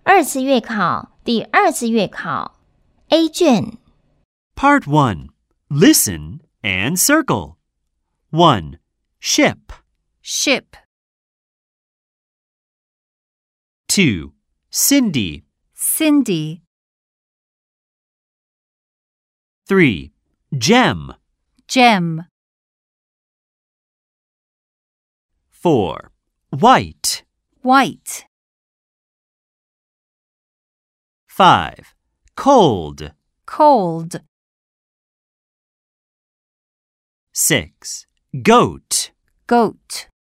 二次月考第二次月考 A 卷 Part 1. Listen and circle. 1. Ship. Ship. 2. Cindy. Cindy. 3. Gem. Gem. 4. White. White. 5. Cold. Cold. 6. Goat. Goat.